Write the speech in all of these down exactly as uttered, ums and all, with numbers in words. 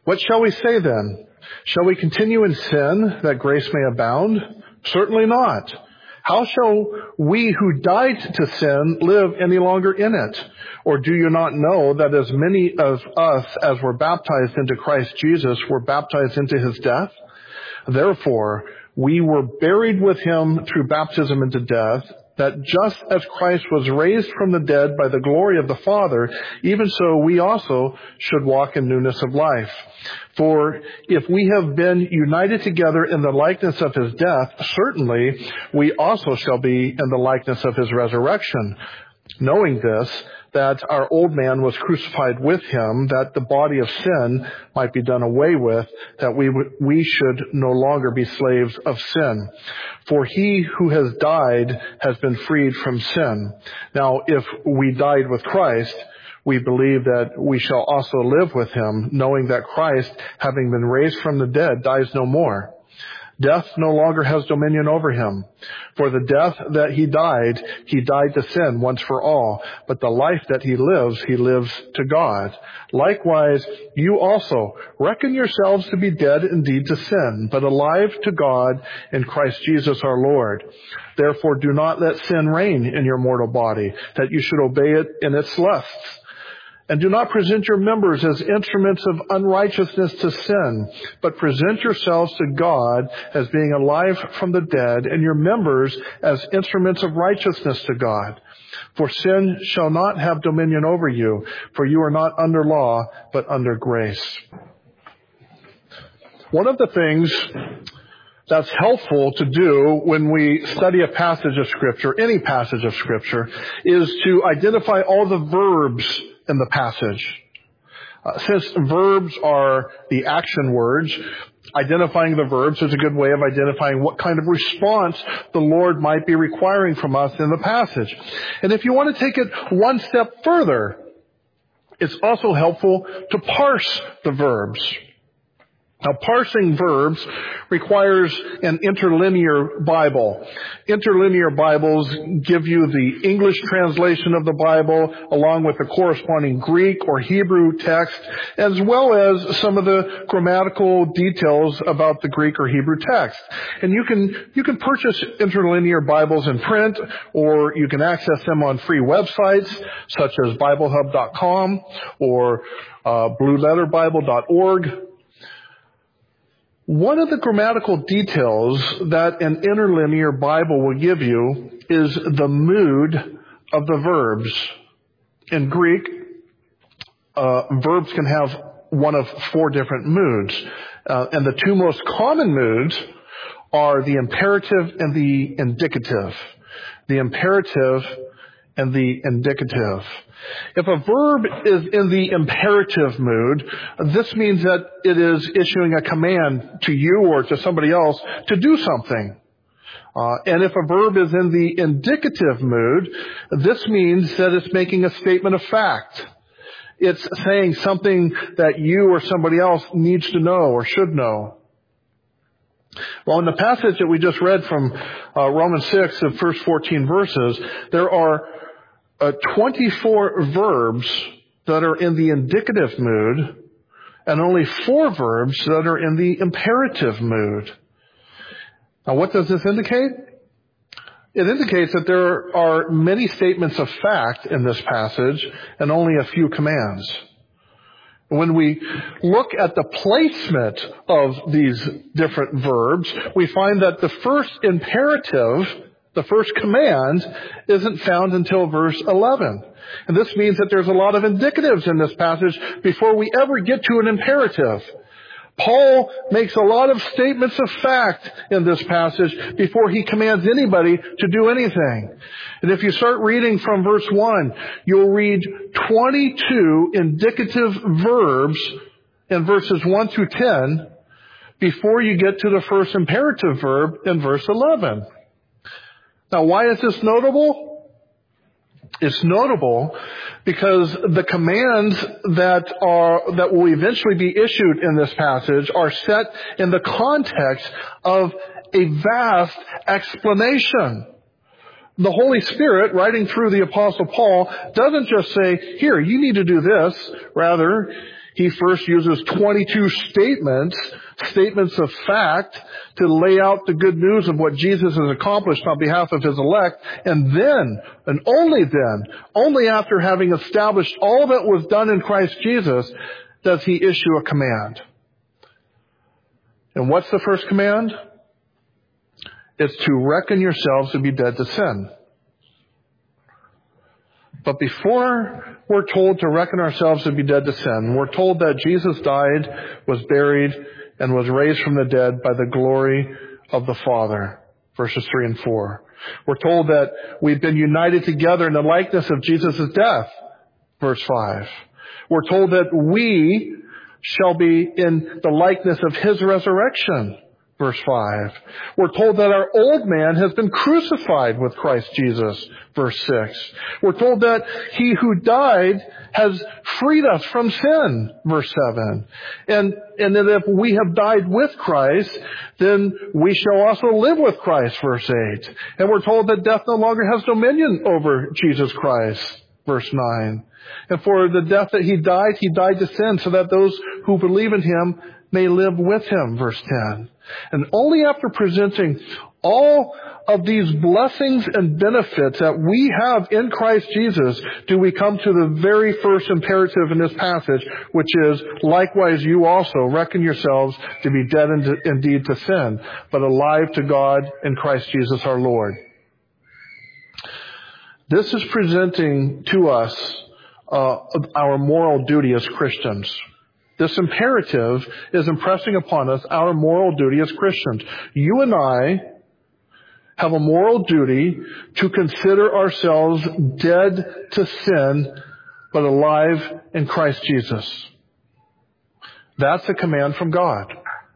What shall we say then? Shall we continue in sin that grace may abound? Certainly not. How shall we who died to sin live any longer in it? Or do you not know that as many of us as were baptized into Christ Jesus were baptized into his death? Therefore, we were buried with him through baptism into death, that just as Christ was raised from the dead by the glory of the Father, even so we also should walk in newness of life. For if we have been united together in the likeness of his death, certainly we also shall be in the likeness of his resurrection. Knowing this, that our old man was crucified with him, that the body of sin might be done away with, that we w- we should no longer be slaves of sin. For he who has died has been freed from sin. Now, if we died with Christ, we believe that we shall also live with him, knowing that Christ, having been raised from the dead, dies no more. Death no longer has dominion over him. For the death that he died, he died to sin once for all. But the life that he lives, he lives to God. Likewise, you also reckon yourselves to be dead indeed to sin, but alive to God in Christ Jesus our Lord. Therefore, do not let sin reign in your mortal body, that you should obey it in its lusts. And do not present your members as instruments of unrighteousness to sin, but present yourselves to God as being alive from the dead, and your members as instruments of righteousness to God. For sin shall not have dominion over you, for you are not under law, but under grace. One of the things that's helpful to do when we study a passage of Scripture, any passage of Scripture, is to identify all the verbs in the passage. Uh, since verbs are the action words, identifying the verbs is a good way of identifying what kind of response the Lord might be requiring from us in the passage. And if you want to take it one step further, it's also helpful to parse the verbs. Now, parsing verbs requires an interlinear Bible. Interlinear Bibles give you the English translation of the Bible along with the corresponding Greek or Hebrew text, as well as some of the grammatical details about the Greek or Hebrew text. And you can, you can purchase interlinear Bibles in print, or you can access them on free websites such as Bible Hub dot com or uh, blue letter bible dot org. One of the grammatical details that an interlinear Bible will give you is the mood of the verbs. In Greek, uh, verbs can have one of four different moods. Uh, and the two most common moods are the imperative and the indicative. The imperative and the indicative. If a verb is in the imperative mood, this means that it is issuing a command to you or to somebody else to do something. Uh, and if a verb is in the indicative mood, this means that it's making a statement of fact. It's saying something that you or somebody else needs to know or should know. Well, in the passage that we just read from uh, Romans six, the first fourteen verses, there are Uh, twenty-four verbs that are in the indicative mood and only four verbs that are in the imperative mood. Now, what does this indicate? It indicates that there are many statements of fact in this passage and only a few commands. When we look at the placement of these different verbs, we find that the first imperative, the first command, isn't found until verse eleven. And this means that there's a lot of indicatives in this passage before we ever get to an imperative. Paul makes a lot of statements of fact in this passage before he commands anybody to do anything. And if you start reading from verse one, you'll read twenty-two indicative verbs in verses one through ten before you get to the first imperative verb in verse eleven. Now, why is this notable? It's notable because the commands that are, that will eventually be issued in this passage are set in the context of a vast explanation. The Holy Spirit, writing through the Apostle Paul, doesn't just say, here, you need to do this. Rather, He first uses twenty-two statements, statements of fact, to lay out the good news of what Jesus has accomplished on behalf of his elect. And then, and only then, only after having established all that was done in Christ Jesus, does he issue a command. And what's the first command? It's to reckon yourselves to be dead to sin. But before we're told to reckon ourselves to be dead to sin, we're told that Jesus died, was buried, and was raised from the dead by the glory of the Father. Verses three and four. We're told that we've been united together in the likeness of Jesus' death. Verse five. We're told that we shall be in the likeness of his resurrection. Verse five. We're told that our old man has been crucified with Christ Jesus. Verse six. We're told that he who died has freed us from sin. Verse seven. And, and that if we have died with Christ, then we shall also live with Christ. Verse eight. And we're told that death no longer has dominion over Jesus Christ. Verse nine. And for the death that he died, he died to sin so that those who believe in him may live with him. Verse ten. And only after presenting all of these blessings and benefits that we have in Christ Jesus do we come to the very first imperative in this passage, which is, likewise you also reckon yourselves to be dead indeed to sin, but alive to God in Christ Jesus our Lord. This is presenting to us uh, our moral duty as Christians. This imperative is impressing upon us our moral duty as Christians. You and I have a moral duty to consider ourselves dead to sin, but alive in Christ Jesus. That's a command from God.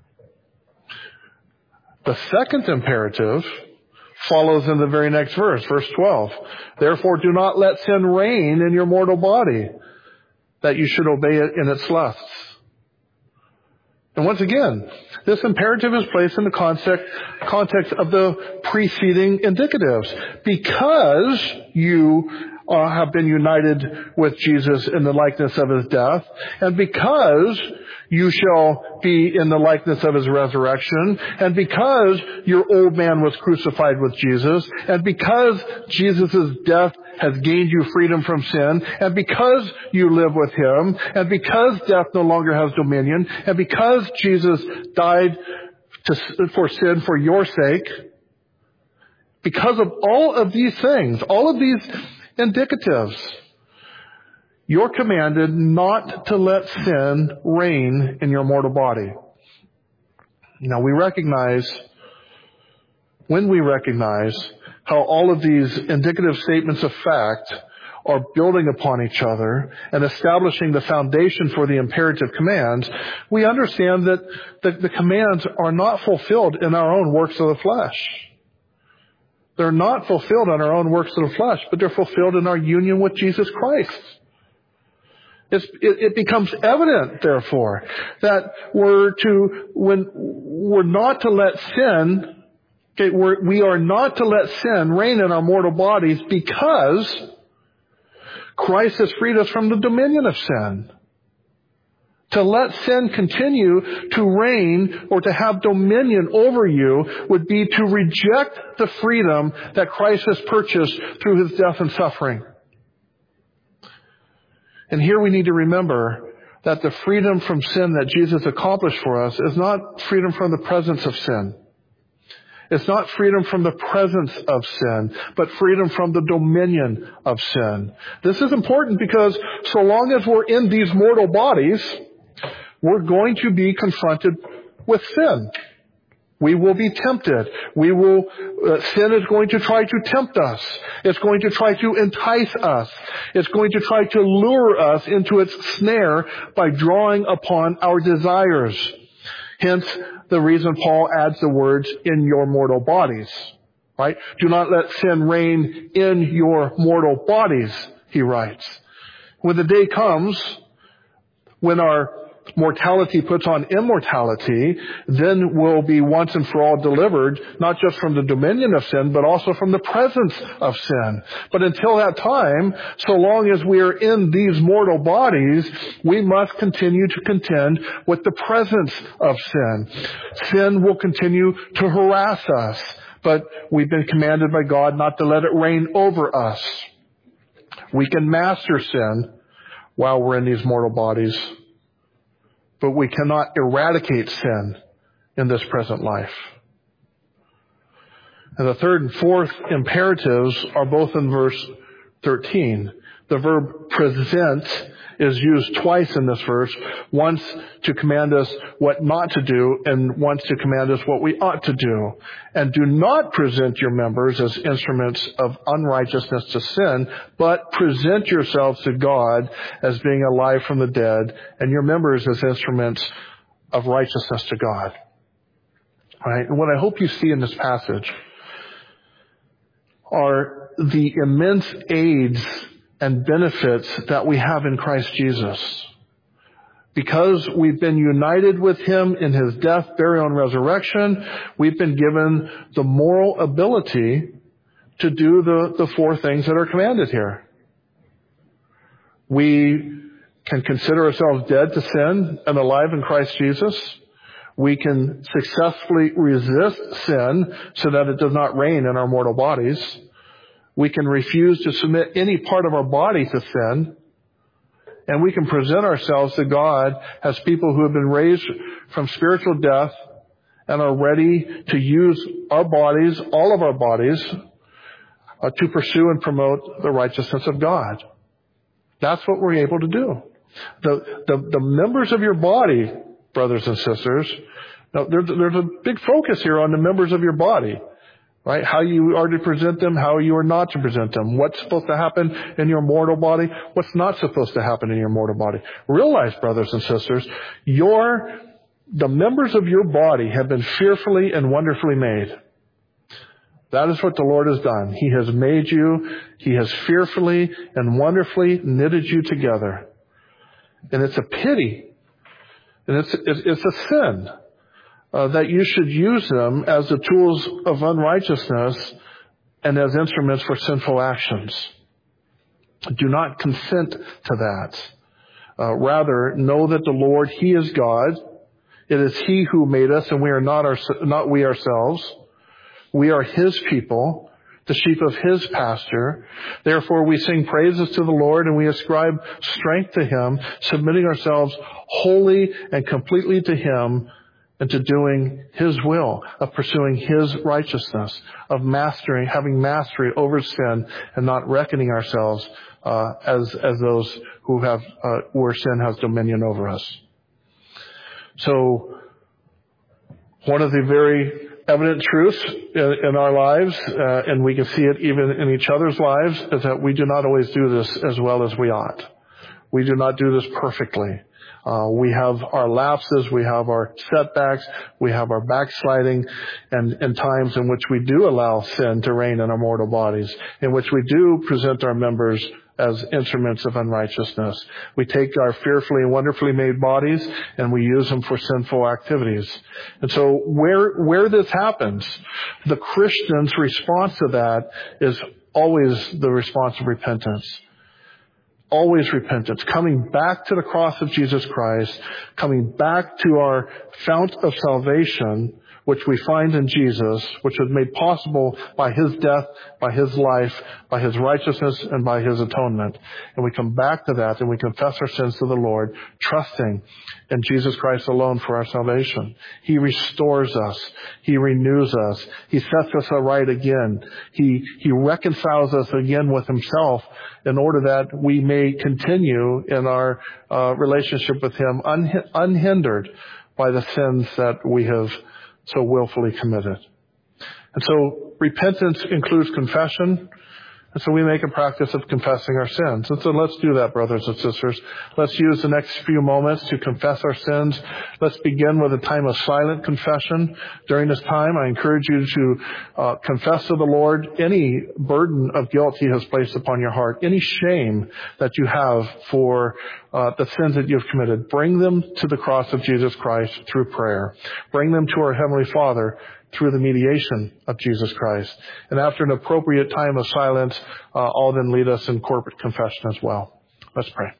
The second imperative follows in the very next verse, verse twelve. Therefore do not let sin reign in your mortal body, that you should obey it in its lusts. And once again, this imperative is placed in the context, context of the preceding indicatives. Because you uh, have been united with Jesus in the likeness of his death, and because you shall be in the likeness of his resurrection, and because your old man was crucified with Jesus, and because Jesus' death has gained you freedom from sin, and because you live with him, and because death no longer has dominion, and because Jesus died to, for sin for your sake, because of all of these things, all of these indicatives, you're commanded not to let sin reign in your mortal body. Now we recognize, when we recognize how all of these indicative statements of fact are building upon each other and establishing the foundation for the imperative commands, we understand that the, the commands are not fulfilled in our own works of the flesh. They're not fulfilled in our own works of the flesh, but they're fulfilled in our union with Jesus Christ. It's, it, it becomes evident, therefore, that we're to, when we're not to let sin, okay, we're, we are not to let sin reign in our mortal bodies because Christ has freed us from the dominion of sin. To let sin continue to reign or to have dominion over you would be to reject the freedom that Christ has purchased through his death and suffering. And here we need to remember that the freedom from sin that Jesus accomplished for us is not freedom from the presence of sin. It's not freedom from the presence of sin, but freedom from the dominion of sin. This is important because so long as we're in these mortal bodies, we're going to be confronted with sin. We will be tempted. We will, uh, sin is going to try to tempt us. It's going to try to entice us. It's going to try to lure us into its snare by drawing upon our desires. Hence, the reason Paul adds the words, in your mortal bodies. Right? Do not let sin reign in your mortal bodies, he writes. When the day comes, when our mortality puts on immortality, then we'll be once and for all delivered, not just from the dominion of sin, but also from the presence of sin. But until that time, so long as we are in these mortal bodies, we must continue to contend with the presence of sin. Sin will continue to harass us, but we've been commanded by God not to let it reign over us. We can master sin while we're in these mortal bodies, but we cannot eradicate sin in this present life. And the third and fourth imperatives are both in verse thirteen. The verb present is used twice in this verse, once to command us what not to do and once to command us what we ought to do. And do not present your members as instruments of unrighteousness to sin, but present yourselves to God as being alive from the dead, and your members as instruments of righteousness to God. All right? And what I hope you see in this passage are the immense aids and benefits that we have in Christ Jesus. Because we've been united with Him in His death, burial, and resurrection, we've been given the moral ability to do the, the four things that are commanded here. We can consider ourselves dead to sin and alive in Christ Jesus. We can successfully resist sin so that it does not reign in our mortal bodies. We can refuse to submit any part of our body to sin. And we can present ourselves to God as people who have been raised from spiritual death and are ready to use our bodies, all of our bodies, uh, to pursue and promote the righteousness of God. That's what we're able to do. The, the, the members of your body, brothers and sisters, now there's, there's a big focus here on the members of your body. Right? How you are to present them, how you are not to present them. What's supposed to happen in your mortal body, what's not supposed to happen in your mortal body. Realize, brothers and sisters, your, the members of your body have been fearfully and wonderfully made. That is what the Lord has done. He has made you, He has fearfully and wonderfully knitted you together. And it's a pity, and it's, it's, it's a sin. Uh, that you should use them as the tools of unrighteousness and as instruments for sinful actions. Do not consent to that. Uh, rather, know that the Lord, He is God. It is He who made us, and we are not our, not we ourselves. We are His people, the sheep of His pasture. Therefore, we sing praises to the Lord, and we ascribe strength to Him, submitting ourselves wholly and completely to Him, and to doing His will, of pursuing His righteousness, of mastering, having mastery over sin, and not reckoning ourselves uh, as as those who have uh, where sin has dominion over us. So, one of the very evident truths in, in our lives, uh, and we can see it even in each other's lives, is that we do not always do this as well as we ought. We do not do this perfectly. Uh, we have our lapses, we have our setbacks, we have our backsliding, and, and times in which we do allow sin to reign in our mortal bodies, in which we do present our members as instruments of unrighteousness. We take our fearfully and wonderfully made bodies and we use them for sinful activities. And so where, where this happens, the Christian's response to that is always the response of repentance. Always repentance, coming back to the cross of Jesus Christ, coming back to our fount of salvation, which we find in Jesus, which was made possible by His death, by His life, by His righteousness, and by His atonement. And we come back to that and we confess our sins to the Lord, trusting in Jesus Christ alone for our salvation. He restores us. He renews us. He sets us aright again. He, He reconciles us again with Himself in order that we may continue in our uh, relationship with Him un- unhindered by the sins that we have so willfully committed. And so repentance includes confession. And so we make a practice of confessing our sins. And so let's do that, brothers and sisters. Let's use the next few moments to confess our sins. Let's begin with a time of silent confession. During this time, I encourage you to uh, confess to the Lord any burden of guilt He has placed upon your heart, any shame that you have for uh, the sins that you've committed. Bring them to the cross of Jesus Christ through prayer. Bring them to our Heavenly Father through the mediation of Jesus Christ. And after an appropriate time of silence, uh, I'll then lead us in corporate confession as well. Let's pray.